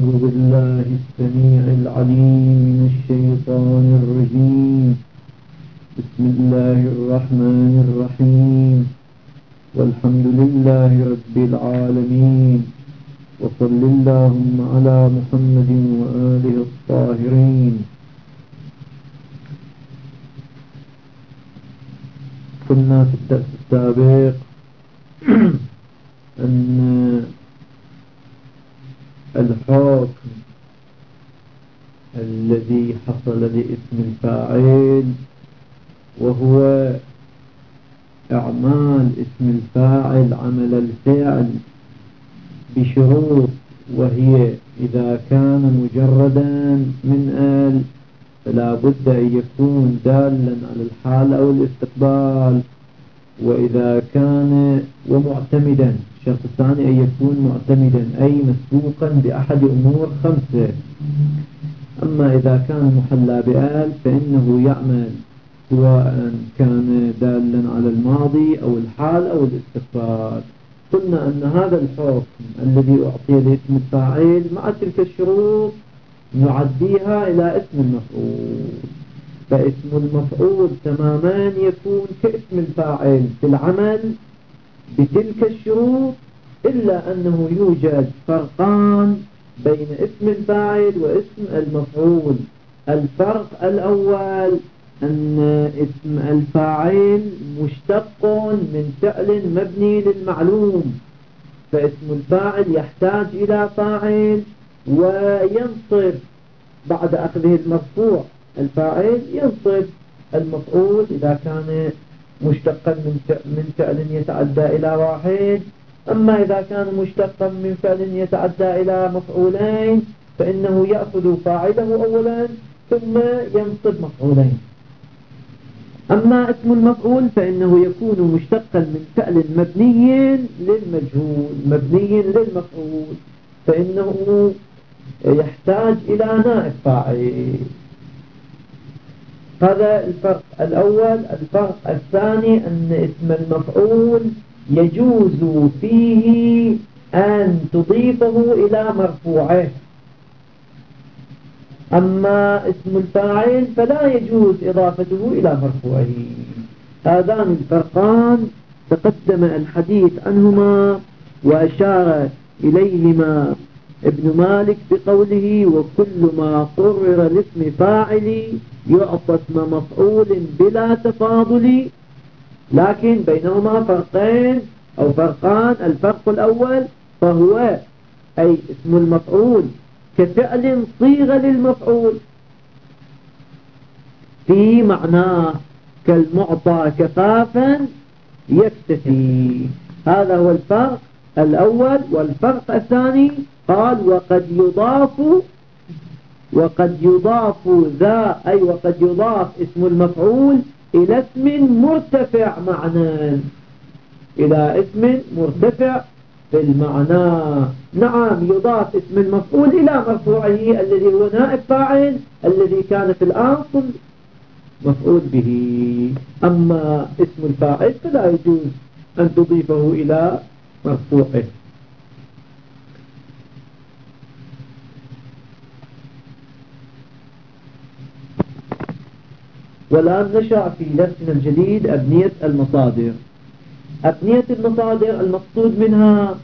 أعوذ بالله السميع العليم من الشيطان الرجيم. بسم الله الرحمن الرحيم، والحمد لله رب العالمين، وصل اللهم على محمد وآله الطاهرين. قلنا في الدرس السابق أن الحكم الذي حصل لاسم الفاعل وهو إعمال اسم الفاعل عمل الفعل بشروط، وهي إذا كان مجردا من ال فلا بد أن يكون دالا على الحال أو الاستقبال، وإذا كان ومعتمدا. الشرط الثاني أن يكون معتمدا أي مسبوقا بأحد أمور 5. أما إذا كان محلى بآل فإنه يعمل سواء كان دالا على الماضي أو الحال أو الاستقبال. قلنا أن هذا الحكم الذي أعطي لاسم الفاعل مع تلك الشروط نعديها إلى اسم المفعول، فاسم المفعول تماما يكون كاسم الفاعل في العمل بتلك الشروط، إلا أنه يوجد فرقان بين اسم الفاعل واسم المفعول. الفرق الأول أن اسم الفاعل مشتق من فعل مبني للمعلوم، فاسم الفاعل يحتاج إلى فاعل وينصب بعد أخذه المرفوع. الفاعل ينصب المفعول إذا كان مشتقا من فعل يتعدى إلى واحد. أما إذا كان مشتقا من فعل يتعدى إلى مفعولين فإنه يأخذ فاعله أولا ثم ينصب مفعولين. أما اسم المفعول فإنه يكون مشتقا من فعل مبني للمجهول مبني للمفعول، فإنه يحتاج إلى نائب فاعل. هذا الفرق الأول. الفرق الثاني أن اسم المفعول يجوز فيه أن تضيفه إلى مرفوعه، أما اسم الفاعل فلا يجوز إضافته إلى مرفوعه. هذان الفرقان تقدم الحديث عنهما وأشار إليهما ابن مالك بقوله: وكل ما قرر لاسم فاعل يعطى اسم مفعول بلا تفاضل. لكن بينهما فرقين أو فرقان. الفرق الأول فهو أي اسم المفعول كفعل صيغة للمفعول في معناه كالمعطى كفافا يكتفي. هذا هو الفرق الأول. والفرق الثاني قال: وقد يضاف ذا أي وقد يضاف اسم المفعول إلى اسم مرتفع معنى، إلى اسم مرتفع في المعنى. نعم، يضاف اسم المفعول إلى مرفوعه الذي هو نائب فاعل الذي كان في الأصل مفعول به. أما اسم الفاعل فلا يجوز أن تضيفه إلى مرفوعه. والآن نشرع في درسنا الجديد أبنية المصادر. أبنية المصادر المقصود منها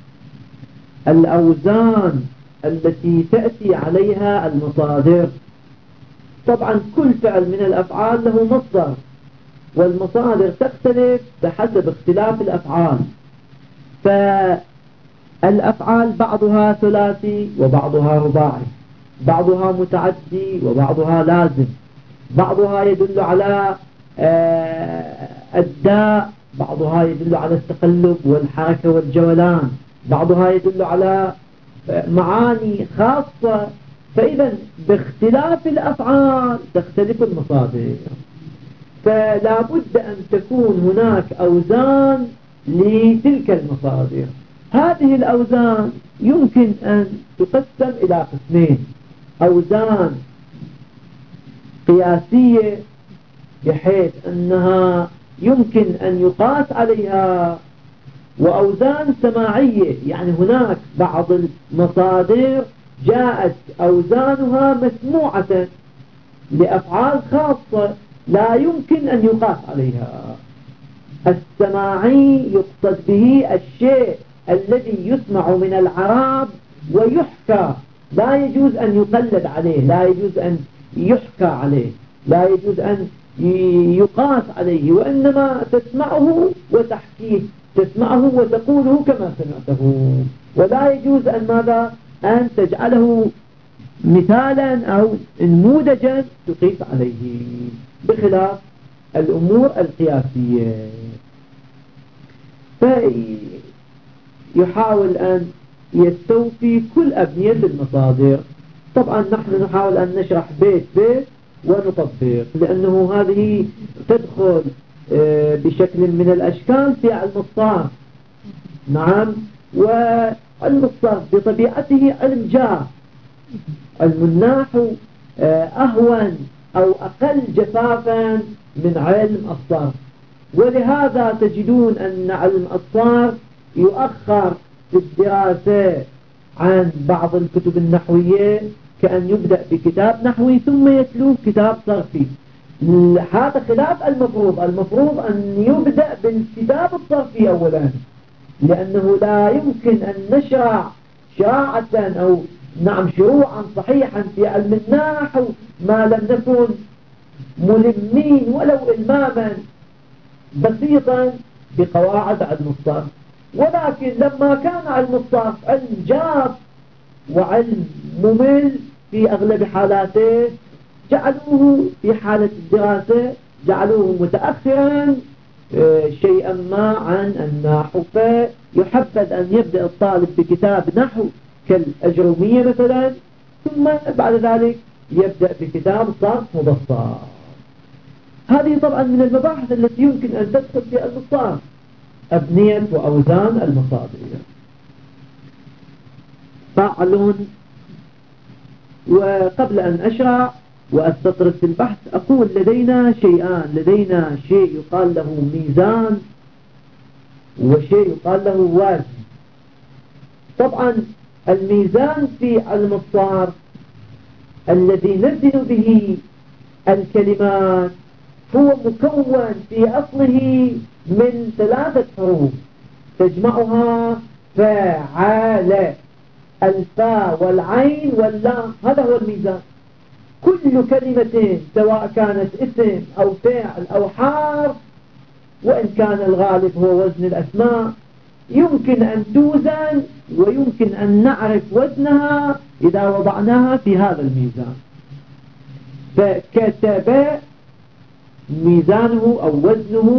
الأوزان التي تأتي عليها المصادر. طبعا كل فعل من الأفعال له مصدر، والمصادر تختلف بحسب اختلاف الأفعال. فالأفعال بعضها ثلاثي وبعضها رباعي، بعضها متعدي وبعضها لازم، بعضها يدل على الداء، بعضها يدل على التقلب والحركة والجولان، بعضها يدل على معاني خاصة. فإذا باختلاف الأفعال تختلف المصادر، فلا بد أن تكون هناك أوزان لتلك المصادر. هذه الأوزان يمكن أن تقسم إلى قسمين: أوزان قياسية بحيث أنها يمكن أن يقاس عليها، وأوزان سماعية، يعني هناك بعض المصادر جاءت أوزانها مسموعة لأفعال خاصة لا يمكن أن يقاس عليها. السماعي يقصد به الشيء الذي يسمع من العرب ويحكى، لا يجوز أن يقلد عليه، لا يجوز أن يحكى عليه، لا يجوز أن يقاس عليه، وإنما تسمعه وتحكيه، تسمعه وتقوله كما سمعته، ولا يجوز أن ماذا أن تجعله مثالا أو نموذجا تقيس عليه، بخلاف الأمور القياسية. فيحاول أن يستوفي كل أبنية المصادر. طبعا نحن نحاول أن نشرح بيت بيت ونطبق، لأنه هذه تدخل بشكل من الأشكال في علم الصرف. نعم، وعلم الصرف بطبيعته علم جاف، علم النحو أهون أو أقل جفافا من علم الصرف، ولهذا تجدون أن علم الصرف يؤخر في الدراسة عن بعض الكتب النحوية، كأن يبدأ بكتاب نحوي ثم يتلوه كتاب صرفي. هذا خلاف المفروض. المفروض أن يبدأ بالكتاب الصرفي أولا، لأنه لا يمكن أن نشرع شراعة أو شروعا صحيحا في علم النحو ما لم نكن ملمين ولو إلماما بسيطا بقواعد علم الصرف. ولكن لما كان علم الصرف علم جاف وعلم ممل في أغلب حالاته، جعلوه في حالة الدراسة جعلوه متأخرا شيئا ما عن النحو، فيحبذ أن يبدأ الطالب بكتاب نحو كالأجرومية مثلا، ثم بعد ذلك يبدأ بكتاب صرف مبسط. هذه طبعا من المباحث التي يمكن أن تدخل في علم الصرف، أبنية وأوزان المصادر. فعل. وقبل أن أشرع وأستطرد في البحث أقول لدينا شيئان، لدينا شيء يقال له ميزان وشيء يقال له وزن. طبعا الميزان في علم الصرف الذي نزن به الكلمات هو مكون في أصله من 3 حروف تجمعها فاعل، الفاء والعين واللام، هذا هو الميزان. كل كلمة سواء كانت اسم أو فاعل أو حرف، وإن كان الغالب هو وزن الأسماء، يمكن أن توزن ويمكن أن نعرف وزنها إذا وضعناها في هذا الميزان. فكتب ميزانه أو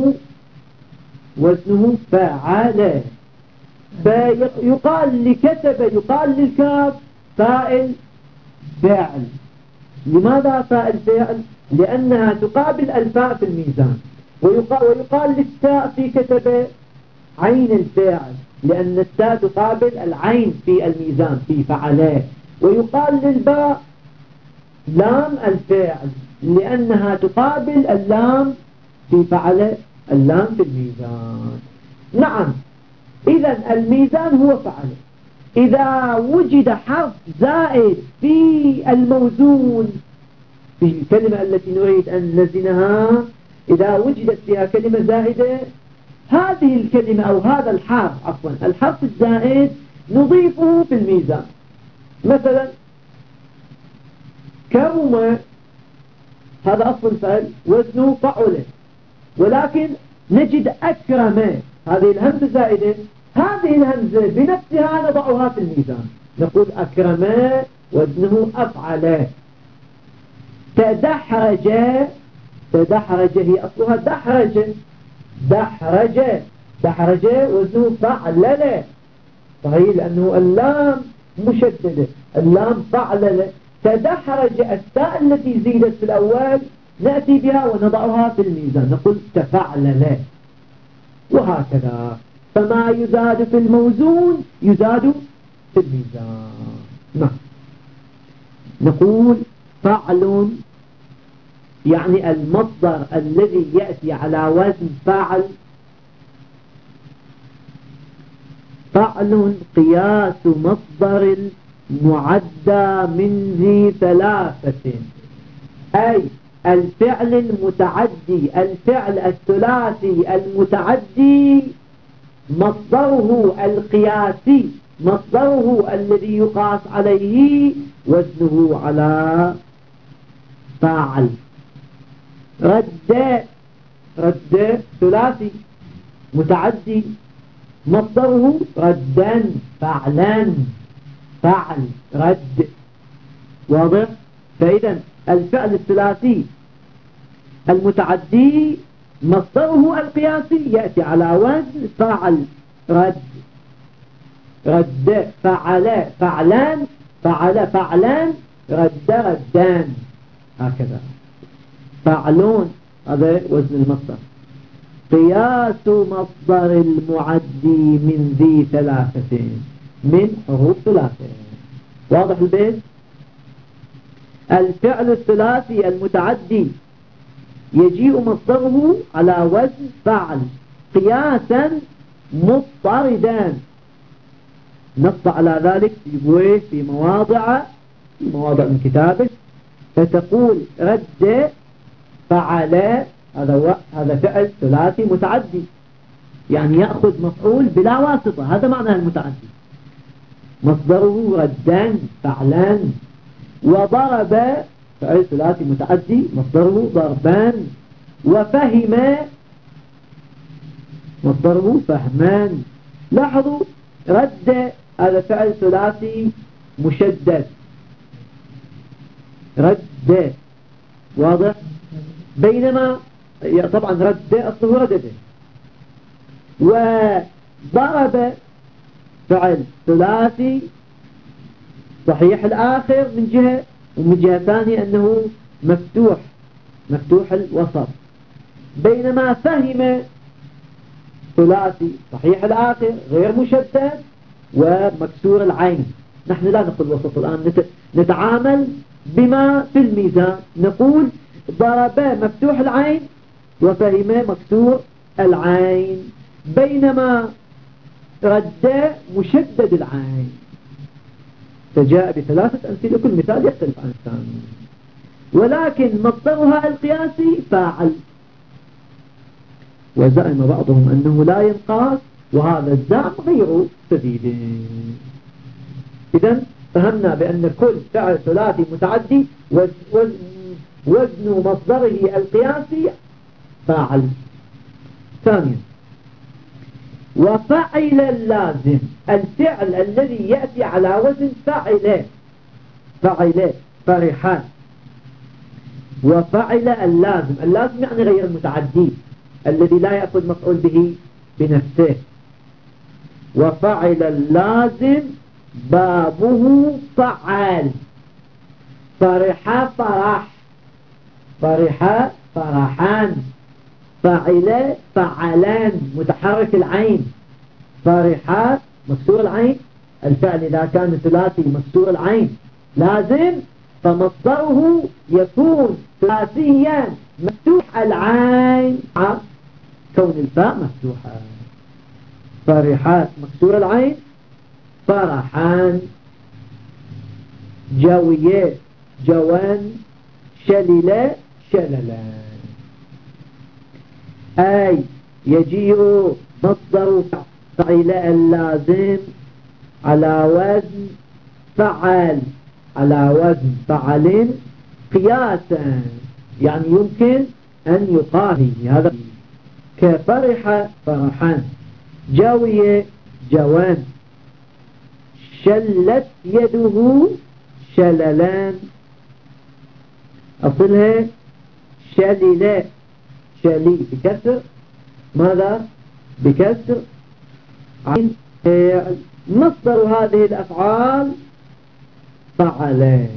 وزنه فاعل. فيقال لكتب، يقال للكاف فاعل فاعل. لماذا فاعل فاعل؟ لأنها تقابل الفاء في الميزان. ويقال للتاء في كتب عين الفاعل، لأن التاء تقابل العين في الميزان في فعله. ويقال للباء لام الفاعل، لأنها تقابل اللام في فعله، اللام في الميزان. نعم، إذن الميزان هو فعله. إذا وجد حرف زائد في الموزون، في الكلمة التي نريد أن نزنها، إذا وجدت فيها كلمة زائدة، هذه الكلمة أو هذا الحرف الحرف الزائد نضيفه في الميزان. مثلا كرم، هذا أصل الفعل وزنه فعله، ولكن نجد أكرم، هذه الهمزة الزائدة، هذه الهمزة بنفسها نضعها في الميزان، نقول أكرم وزنه أفعل. تدحرج هي أصلها دحرج وزنه فعلل، صحيح، لأنه اللام مشددة، اللام فعلل. تدحرج التاء التي زيدت في الأول نأتي بها ونضعها في الميزان، نقول تفعلل، وهكذا. فما يزاد في الموزون يزاد في الميزان. نعم، نقول فعل يعني المصدر الذي يأتي على وزن فاعل. فعل قياس مصدر معدى من ذي ثلاثة، أي الفعل المتعدي، الفعل الثلاثي المتعدي مصدره القياسي، مصدره الذي يقاس عليه وزنه على فاعل. رد ثلاثي متعدي مصدره ردا فعلا، فعل رد. واضح؟ فإذا الفعل الثلاثي المتعدي مصدره القياسي يأتي على وزن فعل رد، رد فعل فعلان، فعل فعلان، رد ردان، هكذا فعلون، هذا وزن المصدر. قياس مصدر المعدي من ذي ثلاثة، من حروف ثلاثة. واضح البيت؟ الفعل الثلاثي المتعدي يجيء مصدره على وزن فعل قياسا مضطردا، نص على ذلك في مواضع من كتابه، فتقول رد فعل، هذا فعل ثلاثي متعدي، يعني يأخذ مفعول بلا واسطة، هذا معنى المتعدي، مصدره ردا فعلا. وضرب فعل ثلاثي متعدي مصدره ضربان، وفهم مصدره فهمان. لاحظوا رد هذا فعل ثلاثي مشدد، رد. واضح؟ بينما طبعا رد أصله ردده. وضرب فعل ثلاثي صحيح الآخر من جهة، ومن جهة ثانية أنه مفتوح الوسط. بينما فهم ثلاثي صحيح الآخر غير مشدد ومكسور العين. نحن لا نقول وسط الآن، نتعامل بما في الميزان، نقول ضرب مفتوح العين وفهم مكسور العين، بينما رد مشدد العين. فجاء بثلاثة أمثلة، كل مثال يختلف عن الثاني، ولكن مصدرها القياسي فاعل. وزعم بعضهم أنه لا ينقاس، وهذا الزعم غير سديد. إذن فهمنا بأن كل فعل ثلاثي متعدي وزن مصدره القياسي فاعل. ثانيا، وفعل اللازم، الفعل الذي يأتي على وزن فعل فرحان. وفعل اللازم، اللازم يعني غير المتعدي الذي لا يأخذ مفعول به بنفسه. وفعل اللازم بابه فعال، فرح فرح، فرح فرحان، فعل فعلان متحرك العين، فرح مكسور العين. الفعل إذا كان ثلاثي مكسور العين لازم، فمصدره يكون ثلاثيا مفتوح العين مع كون الفاء مفتوحة. فرحات مكسور العين، فرحان، جوية جوان، شللة شللان. أي يجيء مصدر فعل اللازم على وزن فعل، على وزن فعل قياسا، يعني يمكن أن يقال هذا كفرح فرحان، جاوية جوان، شلت يده شللان، أصلها شللة، شلي بكسر، ماذا؟ بكسر عين. مصدر هذه الأفعال فعل.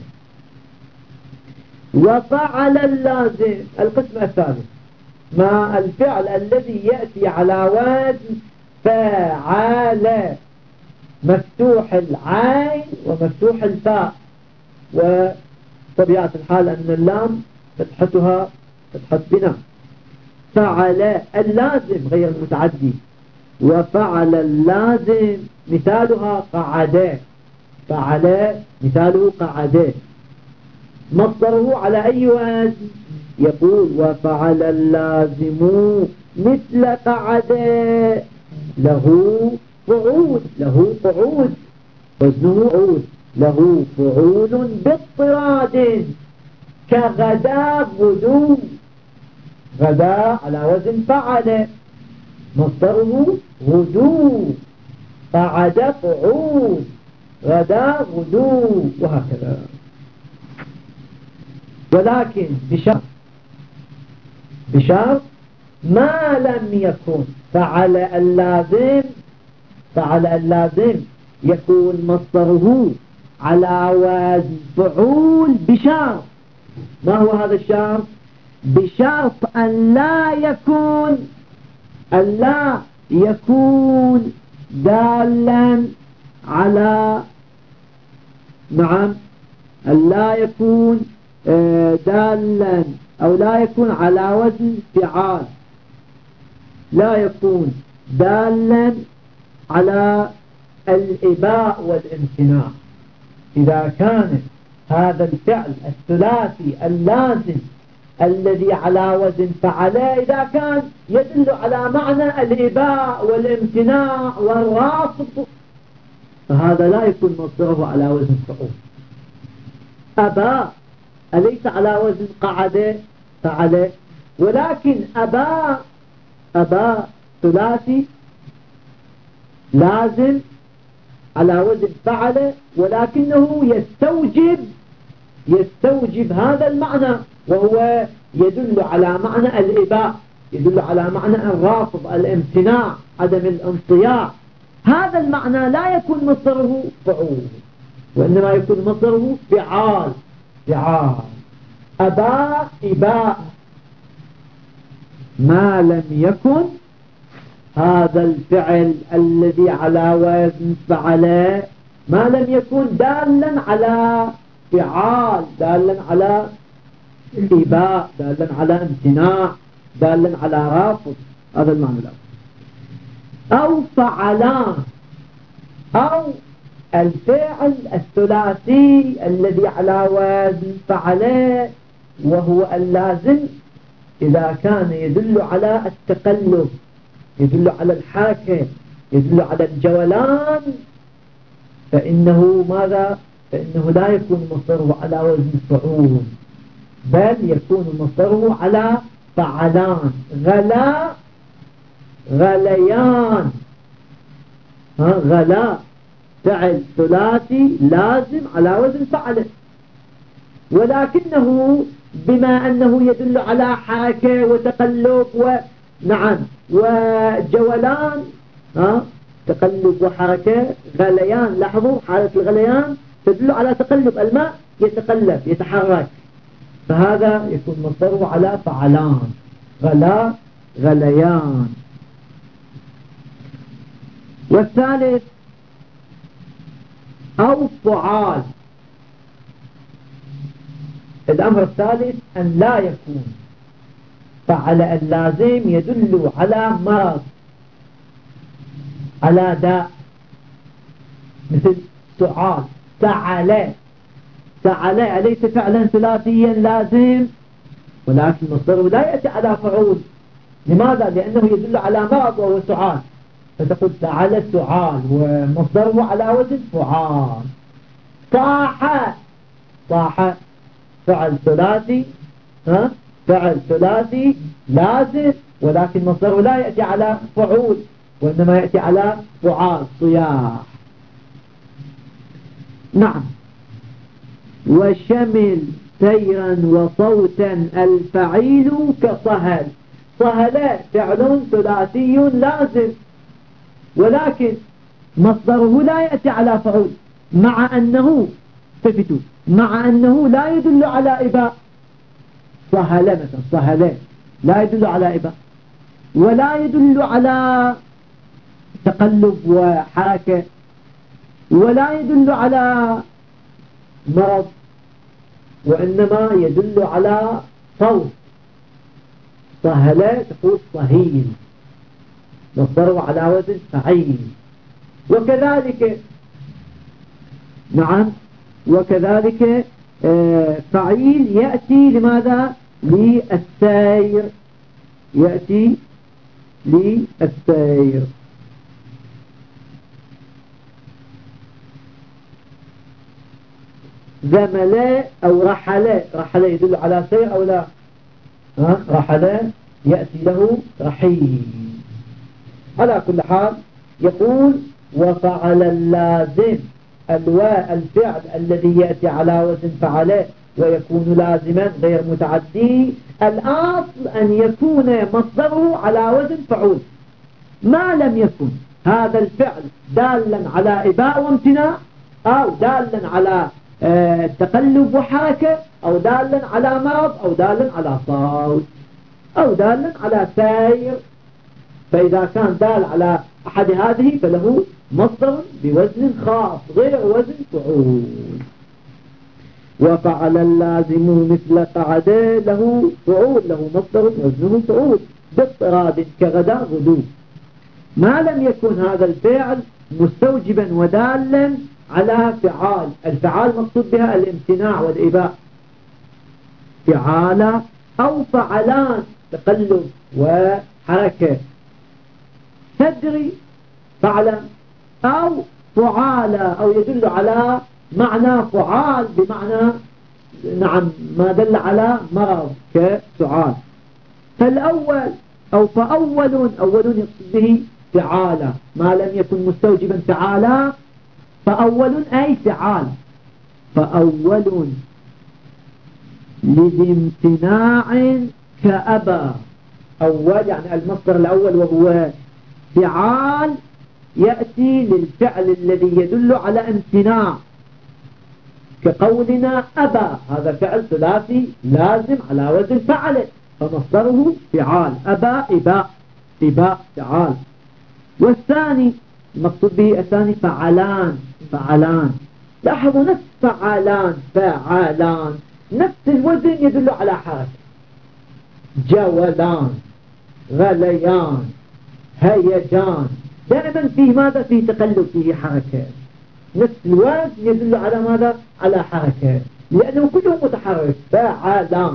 وفعل اللازم القسم الثالث، مع الفعل الذي يأتي على وزن فعل، مفتوح العين ومفتوح الفاء، وطبيعة الحال أن اللام فتحتها فتحة بناء. فعل اللازم غير المتعدي. وفعل اللازم مثالها قعد، فعل مثاله قعد، مصدره على أي وزن؟ يقول وفعل اللازم مثل قعد له فعول، له قعود، وزنه عود، له فعول باضطراد كغدا غدو، غدا على وزن فعل، مصدره غدو، قعد قعود، غدا غدو، وهكذا. ولكن بشرط ما لم يكن فعل اللازم يكون مصدره على وزن فعول بشرط. ما هو هذا الشرط؟ بشرط أن لا يكون دالا على، نعم، أن لا يكون دالا أو لا يكون على وزن فعال، لا يكون دالا على الإباء والامتناع. إذا كان هذا الفعل الثلاثي اللازم الذي على وزن فعل إذا كان يدل على معنى الإباء والامتناع والرافض، فهذا لا يكون مصدره على وزن فعول. أبى أليس على وزن قعد فعل؟ ولكن أبى ثلاثي لازم على وزن فعل، ولكنه يستوجب هذا المعنى، وهو يدل على معنى الإباء، يدل على معنى الرافض، الامتناع، عدم الانصياع. هذا المعنى لا يكون مصدره فعول، وإنما يكون مصدره فعال. أبى إباء ما لم يكن هذا الفعل الذي على وزن فعل، ما لم يكن دالا على فعال، دالا على إباء، دالا على امتناع، دالا على رافض. هذا المعنى الأول. أو فعلان، أو الفعل الثلاثي الذي على وزن فعل وهو اللازم إذا كان يدل على التقلب، يدل على الحركة، يدل على الجولان، فإنه ماذا؟ فإنه لا يكون مصدره على وزن فعول، بل يكون مصدره على فعلان. غلا غليان، غلا فعل ثلاثي لازم على وزن فعل، ولكنه بما أنه يدل على حركة وتقلب ونعم وجولان، تقلب وحركة. غليان، لاحظوا حالة الغليان تدل على تقلب، الماء يتقلب يتحرك، فهذا يكون مصدره على فعلان. غلا غليان. والثالث أو فعال. الأمر الثالث أن لا يكون فعل اللازم يدل على مرض، على داء، مثل سعال، سعل أليس فعلا ثلاثيا لازم، ولكن مصدره لا يأتي على فعول. لماذا؟ لأنه يدل على مرض وهو سعال، فتقول سعل سعال ومصدره على وزن فعال. صاح فعل ثلاثي، فعل ثلاثي لازم، ولكن مصدره لا يأتي على فعول، وإنما يأتي على فعال، صياح. نعم. وشمل سيرا وصوتا الفعيل كصهل. صهل فعل ثلاثي لازم، ولكن مصدره لا يأتي على فعول، مع أنه ثبتوا، مع أنه لا يدل على إباء. صهل مثلا، صهل لا يدل على إباء، ولا يدل على تقلب وحركة، ولا يدل على مرض، وإنما يدل على صوت. صهل تقول صهيل، مصدره على وزن فعيل. وكذلك نعم. وكذلك فعيل يأتي لماذا؟ للسير، يأتي للسير. زمل أو رحل، رحل يدل على سير أو لا؟ رحل يأتي له رحيل. على كل حال يقول وفعل اللازم، الفعل الذي يأتي على وزن فعل ويكون لازما غير متعدي، الأصل أن يكون مصدره على وزن فعول. ما لم يكن هذا الفعل دالا على إباء وامتناع، أو دالا على تقلب وحركة، أو دالا على مرض، أو دالا على صوت، أو دالا على سير، فإذا كان دال على أحد هذه فله مصدر بوزن خاص غير وزن فعول. وفعل اللازم مثل قعد له فعول، له مصدر وزنه فعول باضطراد كغدا غدو. ما لم يكن هذا الفعل مستوجبا ودالا على فعال، الفعال مقصود بها الامتناع والإباء، فعال أو فعلان تقلب وحركة، تدري فعلا، أو فعال أو يدل على معنى فعال بمعنى نعم ما دل على مرض كسعال. فالأول أو فأول، أول يقصد به فعالة، ما لم يكن مستوجبا فعالة فأول أي فعال. فأول لذي امتناع كأبى، أول يعني المصدر الأول وهو فعال يأتي للفعل الذي يدل على امتناع، كقولنا أبى، هذا فعل ثلاثي لازم على وزن فعل فمصدره فعال، أبى إباء، إباء فعال. والثاني المقصود به الثاني فعلان، فعلان، لاحظوا نفس فعلان فعلان نفس الوزن يدل على حركة، جولان، غليان، هيجان، دائما فيه ماذا؟ فيه تقلب، فيه حركة، نفس الوزن يدل على ماذا؟ على حركة، لأنه كله متحرك، فعلان.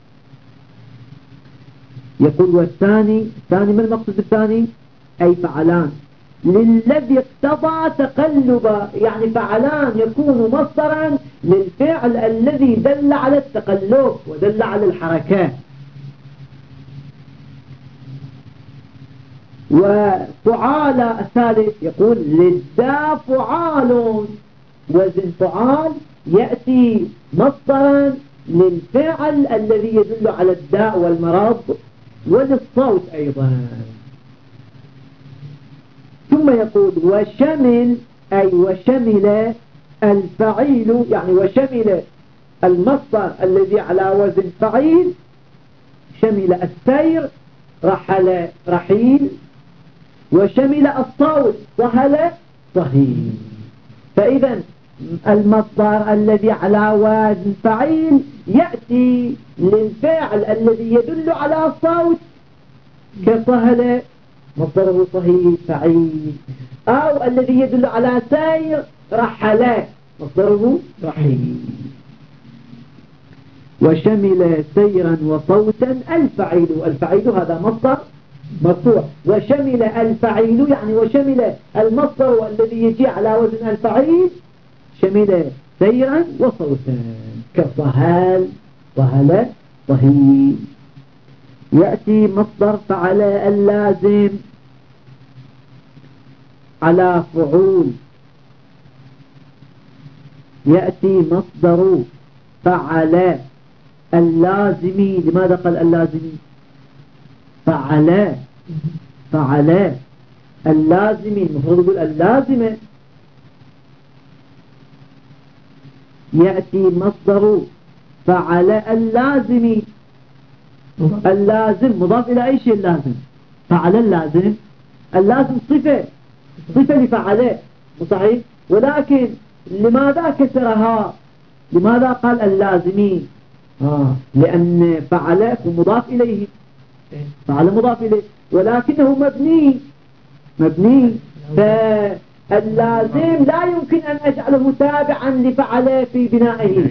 يقول والثاني، الثاني ما المقصود بالثاني؟ أي فعلان للذي اقتضى تقلبا، يعني فعلان يكون مصدرا للفعل الذي دل على التقلب ودل على الحركات. وفعال الثالث يقول للدا فعال، وزن فعال يأتي مصدرا للفعل الذي يدل على الداء والمرض وللصوت أيضا. ثم يقول وشمل، أي وشمل الفعيل، يعني وشمل المصدر الذي على وزن فعيل، شمل السير رحل رحيل، وشمل الصوت صهل صهيل. فإذا المصدر الذي على وزن فعيل يأتي للفعل الذي يدل على الصوت كصهل مصدره صهيل فعيل، أو الذي يدل على سير رحل مصدره رحيل. وشمل سيرا وصوتا الفعيل، الفعيل هذا مصدر مرفوع، وشمل الفعيل يعني وشمل المصدر الذي يجي على وزن الفعيل شمل سيرا وصوتا كصهال صهل صهيل. يأتي مصدر فعل اللازم على فعول، يأتي مصدر فعل اللازمي. لماذا قال اللازمي؟ فعل اللازمي، المفروض يقول اللازمة. يأتي مصدر فعل اللازمي، اللازم مضاف إلى أي شيء؟ اللازم، فعل اللازم، اللازم صفة لفعله صحيح، ولكن لماذا كسرها؟ لماذا قال اللازمي؟ لأن فعل مضاف إليه، فعل مضاف إليه ولكنه مبني، اللازم لا يمكن أن أجعله تابعا لفعل في بنائه،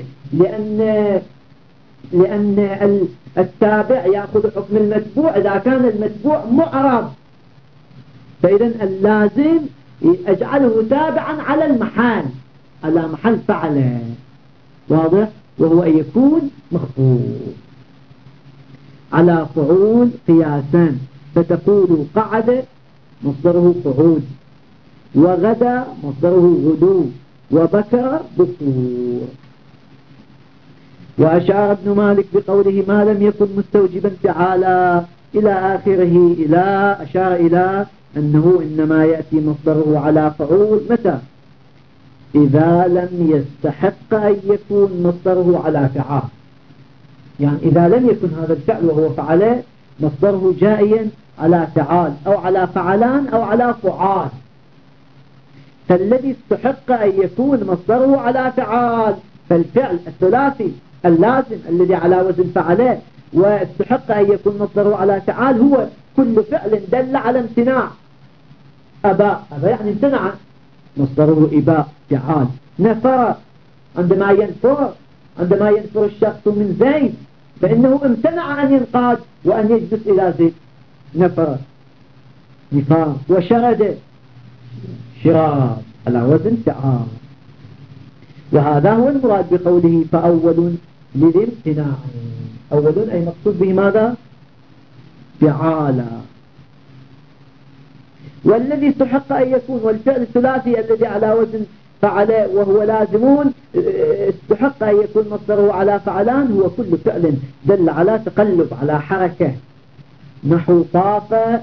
لأن التابع يأخذ حكم المتبوع إذا كان المتبوع معرب. فإذا اللازم أجعله تابعا على المحل، على محل فعله، واضح؟ وهو أن يكون مخفوض على فعول قياسا. فتقول قعد مصدره قعود، وغدا مصدره غدو، وبكر بكور. وأشار ابن مالك بقوله ما لم يكن مستوجبا تعالى إلى آخره، أشار إلى أنه إنما يأتي مصدره على فعول متى؟ إذا لم يستحق أن يكون مصدره على فعال. يعني إذا لم يكن هذا الفعل وهو فعله مصدره جائيا على فعال أو على فعلان أو على فعال. فالذي استحق أن يكون مصدره على فعال، فالفعل الثلاثي اللازم الذي على وزن فعله واستحق أن يكون مصدره على فعال هو كل فعل دل على امتناع. أبى يعني امتنع، مصدره إباء فعال. نفر عندما ينفر الشخص من زيد فإنه امتنع أن ينقاد وأن يجلس إلى زيد، نفر نفار. وشرد شراد على وزن فعال. وهذا هو المراد بقوله فأول للامتناع. أول أي مقصود به ماذا؟ فعالا. والذي استحق أن يكون، والفعل الثلاثي الذي على وزن فعل وهو لازمون استحق أن يكون مصدره على فعلان هو كل فعل دل على تقلب على حركة، نحو طاف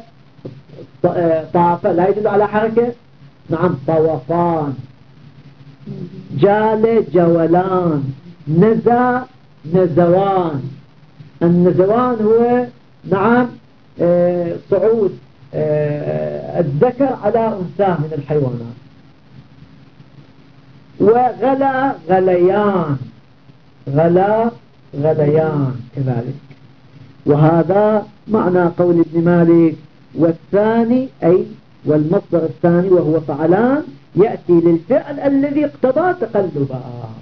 لا يدل على حركة، نعم طوفان، جال جولان، نزى نزوان. النزوان هو نعم صعود الذكر على أنثى من الحيوانات. وغلا غليان، غلا غليان كذلك. وهذا معنى قول ابن مالك والثاني أي والمصدر الثاني وهو فعلان يأتي للفعل الذي اقتضى تقلبا.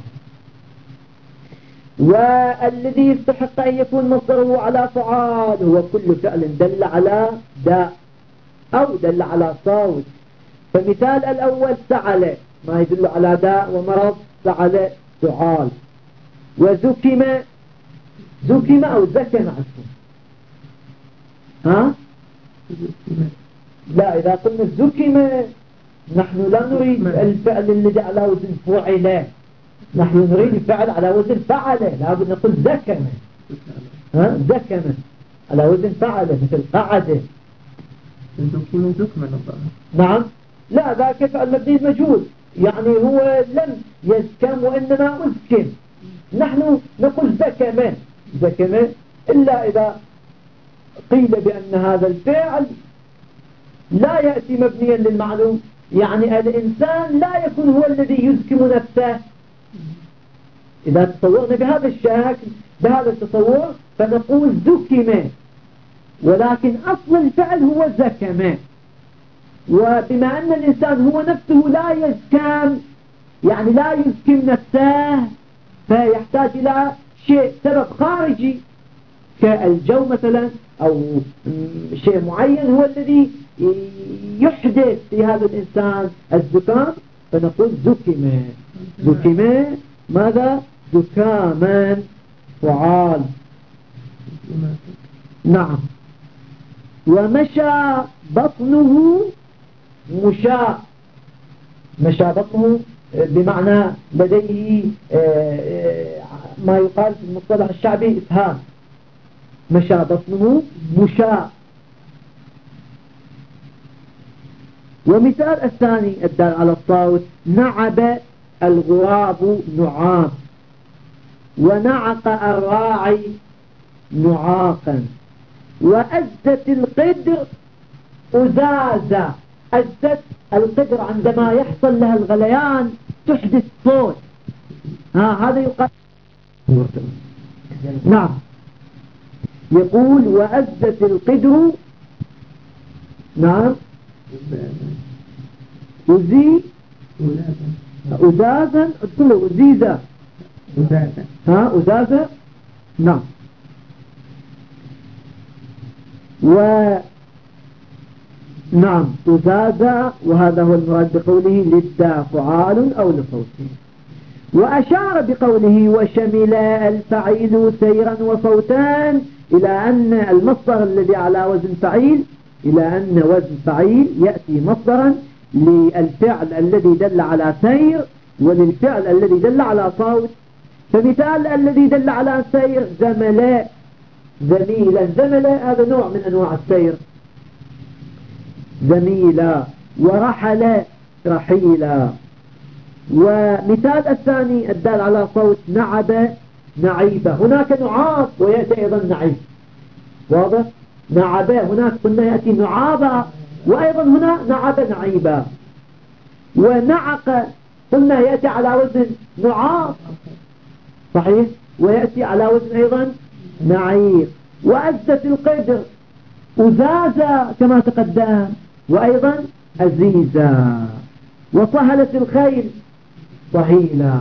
والذي يستحق أن يكون مصدره على فعال هو كل فعل دل على داء أو دل على صوت. فمثال الأول سعل ما يدل على داء ومرض، سعل سعال. وزكم أو زكم عفوا، ها؟ لا، إذا قلنا زكم نحن لا نريد الفعل الذي على وزن فعل، نحن نريد الفعل على وزن فعل. لابد نقول زكم، ها؟ زكم على وزن فعل مثل قعد. نعم، لا ذاك فعل مبني المجهول، يعني هو لم يزكم وإنما أزكم. نحن نقول زكم إلا إذا قيل بأن هذا الفعل لا يأتي مبنيا للمعلوم، يعني الإنسان لا يكون هو الذي يزكم نفسه. إذا تصورنا بهذا الشكل بهذا التصور فنقول زكم، ولكن أصل الفعل هو زكم. وبما أن الإنسان هو نفسه لا يزكم، يعني لا يزكم نفسه، فيحتاج إلى شيء سبب خارجي كالجو مثلا أو شيء معين هو الذي يحدث في هذا الإنسان الزكام، فنقول زكم ماذا؟ زكاما فعال. نعم. ومشى بطنه مشاء، مشى بطنه بمعنى لديه ما يقال في المصطلح الشعبي إسهال، مشى بطنه مشاء. ومثال الثاني الدال على الصوت نعب الغراب نعام، ونعق الراعي نعاقا. وأزت القدر أزازة، أزت القدر عندما يحصل لها الغليان تحدث صوت، هذا يقال. نعم، يقول وأزت القدر، نعم أزازا ادخلوا أزيزا أزازا نعم. نعم أزازا، وهذا هو المراد بقوله للدا فعال أو لصوته. وأشار بقوله وشمل الفعيل سيرا وصوتان إلى أن المصدر الذي على وزن فعيل، إلى أن وزن فعيل يأتي مصدرا للفعل الذي دل على سير وللفعل الذي دل على صوت. فمثال الذي دل على سير زملاء زميلا، زملاء هذا نوع من أنواع السير زميلا، ورحل رحيلا. ومثال الثاني الدال على صوت نعب نعيبة، هناك نعاب ويأتي أيضا نعيب، واضح؟ نعب هناك قلنا يأتي نعابا، وأيضا هنا نعب نعيبا. ونعق قلنا يأتي على وزن نعاب صحيح، ويأتي على وزن أيضا نعيق. وأزت القدر أزازا كما تقدم، وأيضا أزيزا. وصهلت الخيل صهيلا.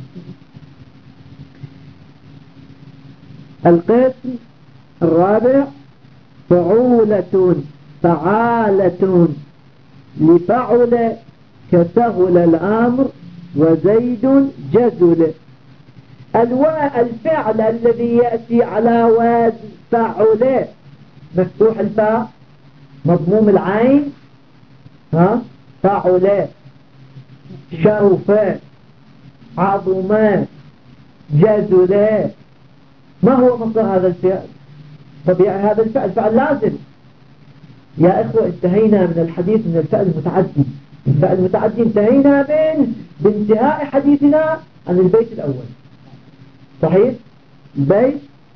القسم الرابع فعولة فعالة لفعل كسهل الأمر وزيد جزل. الفعل الذي يأتي على وزن فعل مفتوح الفاء مضموم العين فعل شرف عظم جزل. ما هو مصدر هذا الفعل؟ طبيعي هذا الفعل فعل لازم. يا إخوة انتهينا من الحديث من الفعل المتعدي. الفعل المتعدي انتهينا من بانتهاء حديثنا عن البيت الأول صحيح. البيت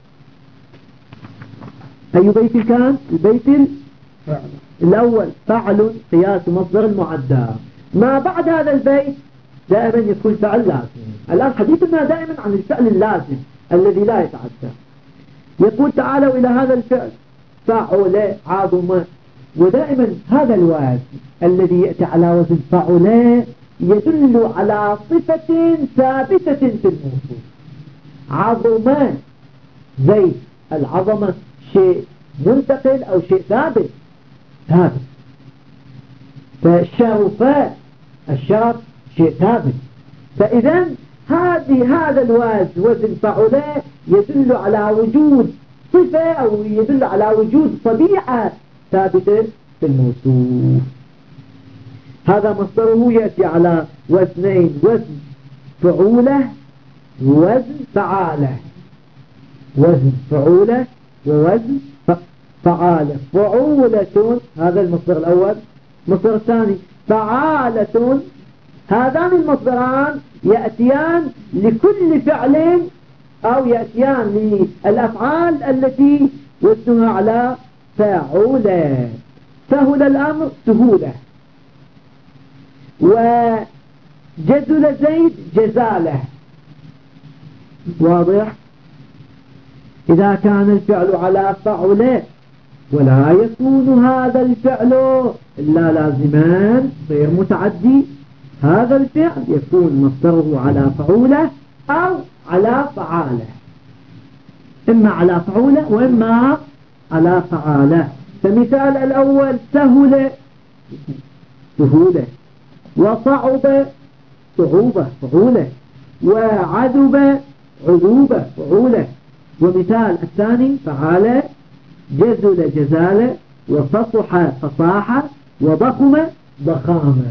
أي بيت كان؟ البيت الأول فعل قياس مصدر المعدى. ما بعد هذا البيت دائما يكون فعل لازم. الآن حديثنا دائما عن الفعل اللازم الذي لا يتعدى. يقول تعالوا إلى هذا الفعل فعل عظم، ودائما هذا الوزن الذي يأتي على وزن فعل يدل على صفة ثابتة في الموصول. عظم زي العظمة شيء منتقل أو شيء ثابت. فالشرف الشرف شيء ثابت. فإذا هذا وزن فعل يدل على وجود صفة أو يدل على وجود طبيعة ثابتة في الموصول. هذا مصدره يأتي على وزنين، وزن فعولة ووزن فعالة. وزن فعولة ووزن فعالة. فعولة هذا المصدر الأول. المصدر الثاني فعالة، هذان المصدران يأتيان لكل فعل أو يأتيان للأفعال التي وزنها على فاعولة. سهل الأمر سهولة، وجزل زيد جزالة. واضح؟ إذا كان الفعل على فاعولة ولا يكون هذا الفعل إلا لازمان غير متعدي، هذا الفعل يكون مصدره على فعولة أو على فعالة، إما على فعولة وإما على فعالة. فمثال الأول سهل سهولة، وصعب صعوبة فعولة، وعذب عذوبة فعولة. ومثال الثاني فعالة جزل جزالة، وفصح فصاحة، وضخم ضخامة.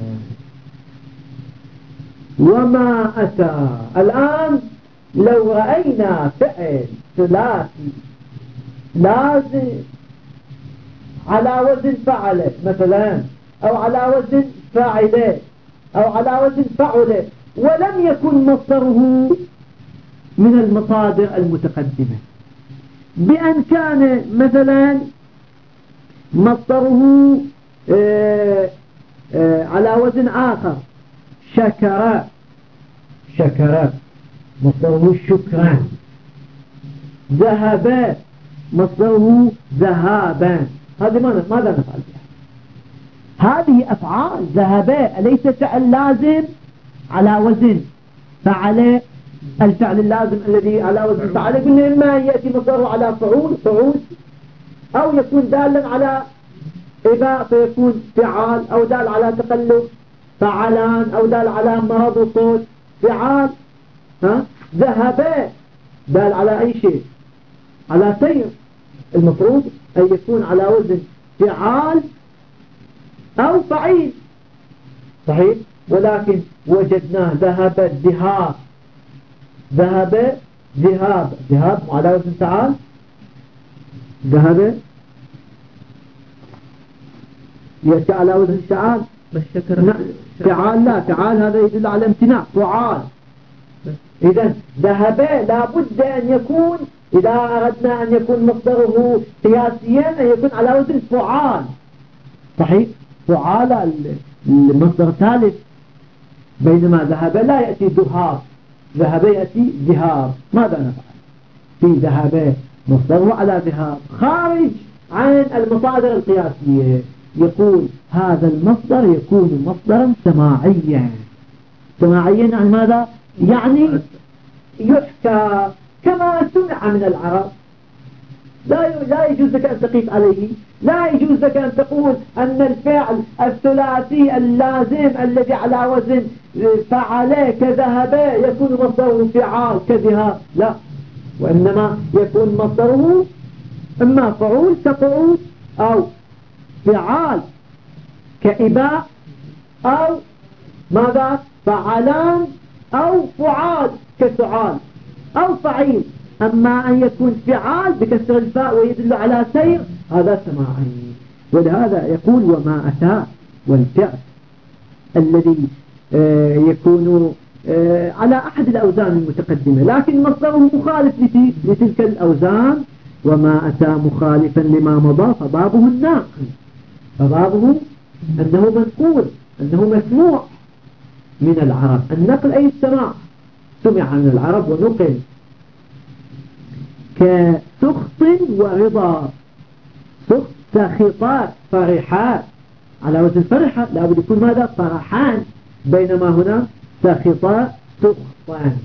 وما أتى الآن لو رأينا فعل ثلاثي لازم على وزن فعل مثلا، أو على وزن فاعل، أو على وزن فعل، ولم يكن مصدره من المصادر المتقدمة، بأن كان مثلا مصدره على وزن آخر شكر، شكر مصدره شكرا. ذهب مصدره ذهابا. هذه ماذا نفعل بها؟ هذه أفعال. ذهب أليس فعل لازم على وزن فعل؟ الفعل اللازم الذي على وزن فعل قلنا إما يأتي مصدره على فعول أو يكون دالا على إباء فيكون فعال، أو دال على تقلب فعلان، أو دال على مرض وصوت فعال. ذهب دال على أي شيء؟ على سير. المفروض أن يكون على وزن فعال أو فعيل، صحيح؟ ولكن وجدناه ذهب الذهاب، ذهب ذهاب على وزن فعال. ذهب يأتي على وزن فعال. فعال لا، فعال هذا يدل على امتناع. فعال. إذن ذهب لابد أن يكون، إذا أردنا أن يكون مصدره قياسيا، أن يكون على وزن فعال، صحيح؟ فعال المصدر ثالث. بينما ذهب لا يأتي ذهاب، ذهب يأتي ذهاب. ماذا نفعل في ذهب؟ مصدره على ذهاب خارج عن المصادر القياسية. يقول هذا المصدر يكون مصدرا سماعيا. سماعيا يعني ماذا؟ يعني يحكى كما سمع من العرب. لا يجوز لك أن تقيس عليه، لا يجوز لك أن تقول أن الفعل الثلاثي اللازم الذي على وزن فعل كذهب يكون مصدره فعال كذهاب، لا، وإنما يكون مصدره إما فعول كفعول، أو فعال كإباء، أو ماذا؟ فعلان، أو فعال كسعال، أو فعيل. أما أن يكون فعال بكسر الفاء ويدل على سير، هذا سماعي. ولهذا يقول وما أتى، والفعل الذي يكون على أحد الأوزان المتقدمة لكن مصدره مخالف لتلك الأوزان، وما أتى مخالفا لما مضى فبابه الناقل، فبابه أنه منقول، أنه مسموع من العرب. النقل أي السماع، سمع من العرب ونقل. كسخط ورضا. سخط سخطات فرحات، على وزن فرحة لابد يكون ماذا؟ فرحان. بينما هنا سخطات سخطان.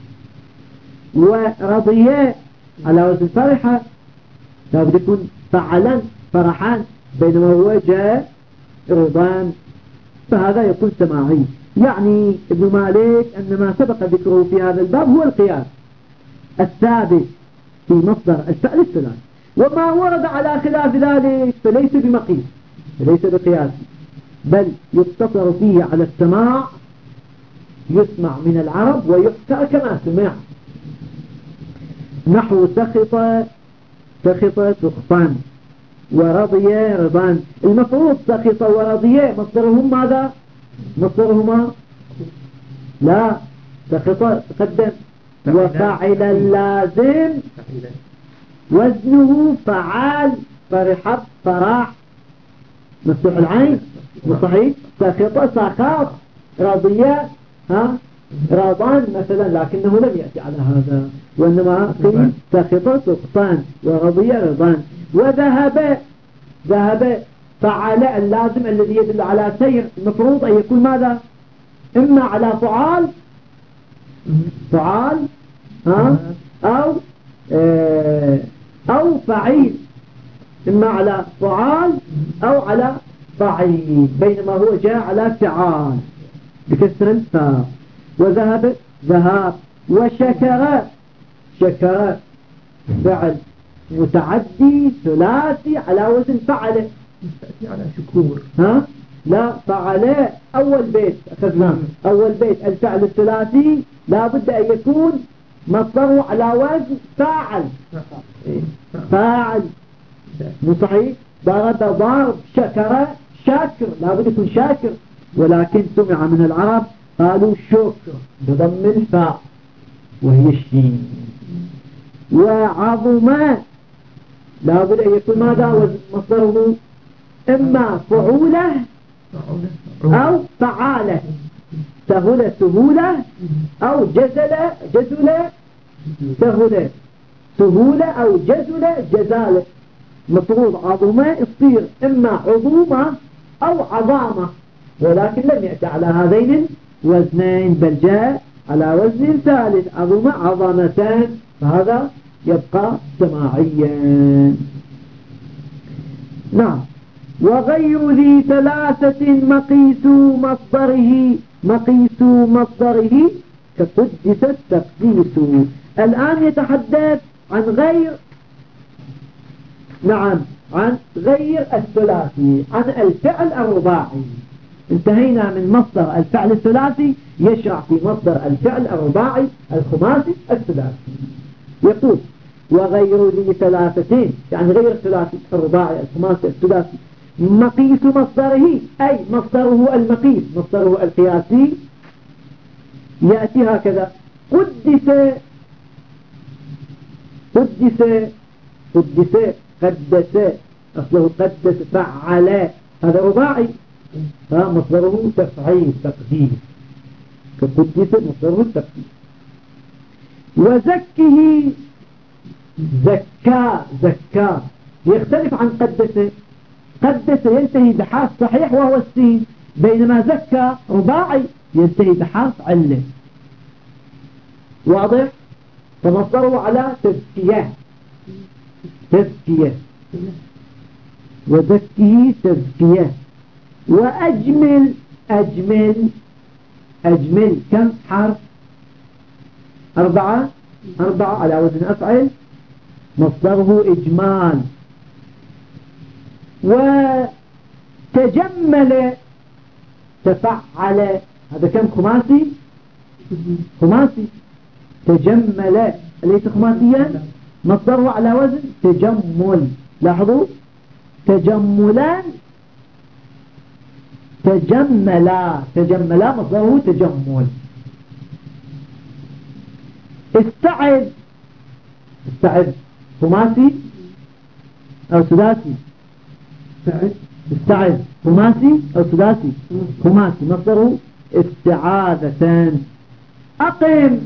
ورضياء على وزن فرحة لابد يكون فعلا فرحان، بينما هو جاء رضان، فهذا يكون سماعي. يعني ابن مالك أن ما سبق ذكره في هذا الباب هو القياس الثابت في مصدر الفعل الثلاثي، وما ورد على خلاف ذلك فليس بمقيس، فليس بقياس، بل يقتصر فيه على السماع، يسمع من العرب ويحكى كما سمع. نحو سخط سخطان، ورضي رضان. المفروض سخط ورضي مصدرهم ماذا؟ مصدرهما لا، سخط تقدم، وفاعل اللازم وزنه فعال، فرحب فراح مفتوح العين صحيح. سخط سخاط، رضي رضان مثلا، لكنه لم يأتي على هذا، وإنما قيل سخط سخطان ورضي رضان. وذهب فعل اللازم الذي يدل على سير، المفروض أن يكون ماذا؟ إما على فعال أو فعيل، إما على فعال أو على فعيل، بينما هو جاء على فعال بكسر الفاء. وذهب وشكر فعل متعدي ثلاثي على وزن فعل، تأتي على شكور. لا، فعل أول بيت أخذناه، أول بيت الفعل الثلاثي لا بد أن يكون مصدره على وزن فاعل مو صحيح؟ ضرب شكر شاكر، لا بد يكون شاكر، ولكن سمع من العرب قالوا شكر بضم الفاء وهي الشين. وعظم لا بد أن يكون ماذا؟ مصدره إما فعولة أو فعالة، سهولة أو جزلة سهولة أو جزلة جزالة. مفروض عظمة تصير إما عظومة أو عظامة، ولكن لم يأتي على هذين الوزنين بل جاء على وزن ثالث عظمة عظمتان، فهذا يبقى سماعيا. نعم. وغير ذي ثلاثة مقيس مصدره كقدس التقديس. الآن يتحدث عن غير، نعم، عن غير الثلاثي، عن الفعل الرباعي. انتهينا من مصدر الفعل الثلاثي، يشرع في مصدر الفعل الرباعي الخماسي الثلاثي. يقول وغير ذي ثلاثتين، يعني غير الثلاثي الرباعي الخماسي الثلاثي، مقيس مصدره أي مصدره المقيس مصدره القياسي، يأتي هكذا: قدس قدس، أصله قدس فعل، هذا رباعي، فمصدره تفعيل تقديس، كقدس مصدره التقديس. وزكه زكا يختلف عن قدس ينتهي بحرف صحيح وهو السين، بينما زكا رباعي ينتهي بحرف علة. واضح؟ فمصدره على تزكية، وزكه تزكية. وأجمل كم حرف؟ 4 على وزن أفعل، مصدره إجمال. وتجمل تفعل، هذا كم خماسي. تجمل أليس خماسيا؟ مصدره على وزن تجمل. لاحظوا، تجملا مصدره تجمل. استعد خماسي أو سداسي؟ استعد خماسي أو سداسي؟ خماسي، مصدره استعاذة. أقم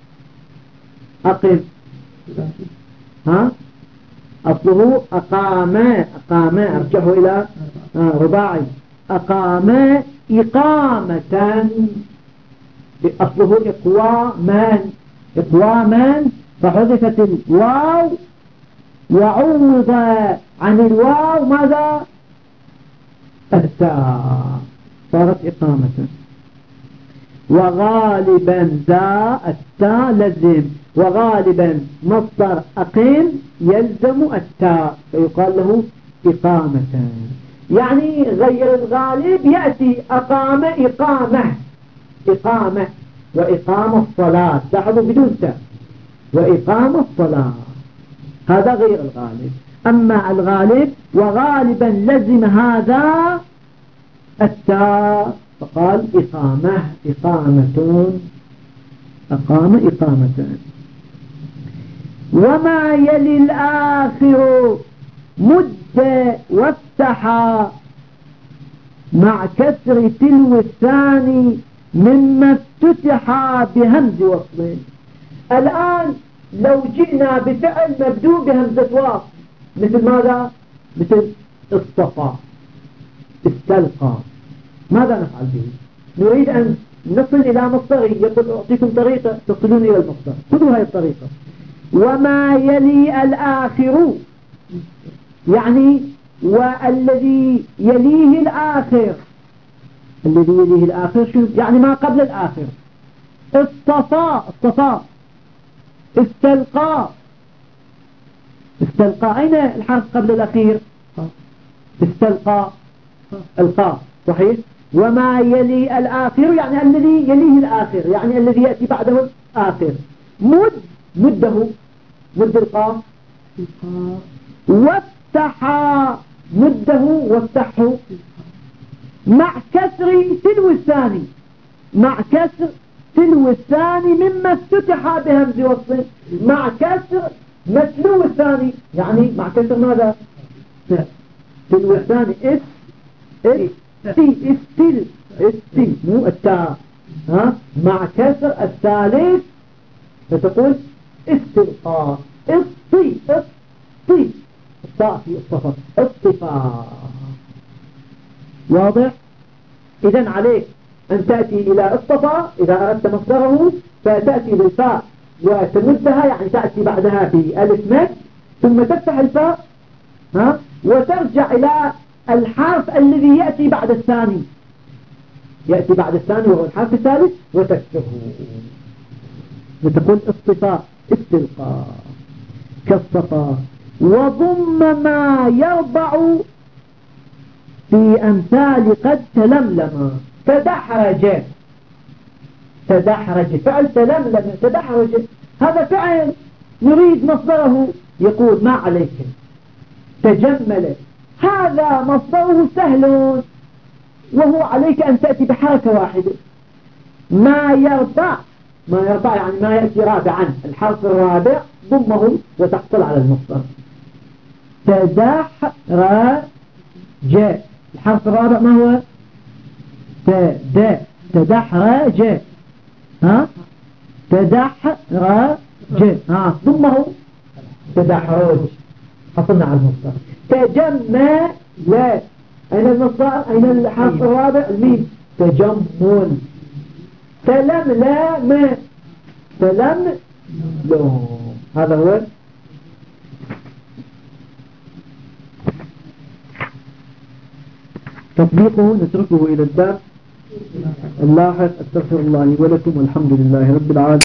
أصله أقام، أرجعه إلى رباعي، أقام إقامة، أصله إقواما، فحذفت الواو وعوض عن الواو ماذا؟ التاء، صارت إقامة. وغالبا ذا التاء لزم، وغالبا مصدر أقيم يلزم التاء فيقال له إقامة. يعني غير الغالب يأتي أقام إقامة وإقام الصلاة، لاحظوا بدون تاء، وإقام الصلاة، هذا غير الغالب. أما الغالب وغالبا لزم هذا التاء فقال أقام إقامة. وما يلي الآخر مد وافتحا مع كسر تلو الثاني مما افتتحا بهمز وصل. الآن لو جئنا بفعل مبدوء بهمزة وصل مثل ماذا؟ مثل اصطفى، استلقى، ماذا نفعل به؟ نريد أن نصل إلى مصدره، يقول أعطيكم طريقة تصلون إلى المصدر، خذوا هذه الطريقة. وما يلي الآخر يعني والذي يليه الآخر، الذي يليه الآخر شو يعني؟ ما قبل الآخر. اصطفى استلقى أين الحرف قبل الأخير؟ استلقى القاء، صحيح. وما يلي الآخر يعني الذي يليه الآخر، يعني الذي يأتي بعده الآخر. مده مد القاف، وافتحا مده وافتحه، مع كسر تلو الثاني، مع كسر تلو الثاني مما افتتح بهمز وصل، مع كسر متلو الثاني، يعني مع كسر ماذا؟ تلو الثاني استل مو التاء، مع كسر الثالث فتقول استلقاء، الطاء في الصفر، اصطفاء. واضح؟ إذن عليك أن تأتي إلى اصطفى إذا أردت مصدره، فتأتي بالفاء وتمدها، يعني تأتي بعدها بألف مد، ثم تفتح الفاء وترجع إلى الحرف الذي يأتي بعد الثاني، يأتي بعد الثاني وهو الحرف الثالث، وتكسره وتقول اصطفاء استلقاء كالصفا. وضم ما يربع في أمثال قد تلملم. تدحرج، تدحرج فعل تلملم، تدحرج هذا فعل نريد مصدره، يقول ما عليك تجمل، هذا مصدره سهل وهو عليك أن تأتي بحركة واحدة. ما يربع، ما يربع يعني ما يأتي رابعا، الحرف الرابع ضمه وتحصل على المصدر. تدحرج، الحرف الرابع ما هو؟ تدحرج، تدحرج ضمه تدحرج، حصلنا على المصدر. تجمل، أين المصدر؟ أين الحرف الرابع؟ الميم. تجمل. تلملم، تلملم، هذا هو. تطبيقه نتركه إلى الدرس اللاحق. استغفر الله لي ولكم والحمد لله رب العالمين.